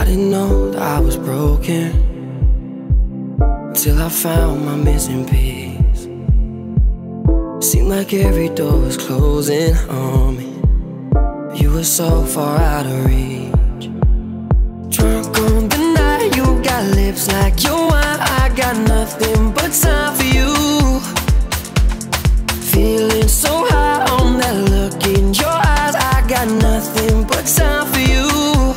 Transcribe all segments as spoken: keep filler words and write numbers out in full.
didn't know that I was broken till I found my missing piece. Seemed like every door was closing on me. You were so far out of reach. Drunk on the night, you got lips like your wine. I got nothing but time for you. Feeling so high on that look in your eyes. I got nothing but time for you.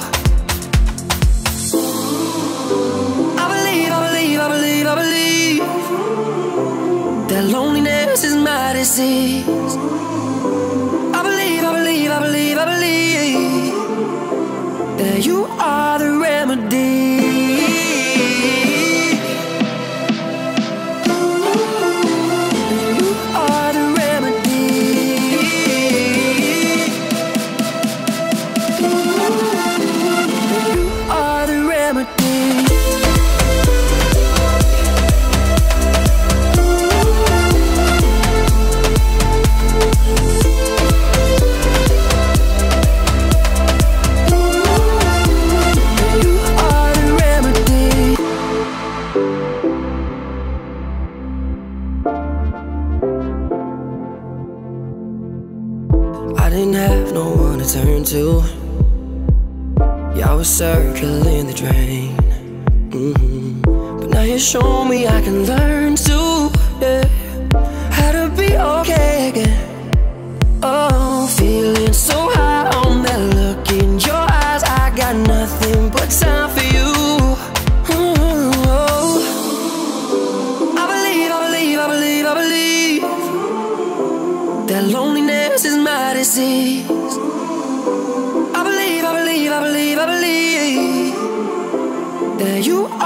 I believe, I believe, I believe, I believe that loneliness is my disease. I believe, I believe, I believe, I believe that you are the remedy. I didn't have no one to turn to. Yeah, I was circling the drain. mm-hmm. But now you show me I can learn to, yeah, how to be okay again. Oh, feeling so high on that look in your eyes. I got nothing but time for you. mm-hmm. oh. I believe, I believe, I believe, I believe that loneliness is my disease. I believe, I believe, I believe, I believe that you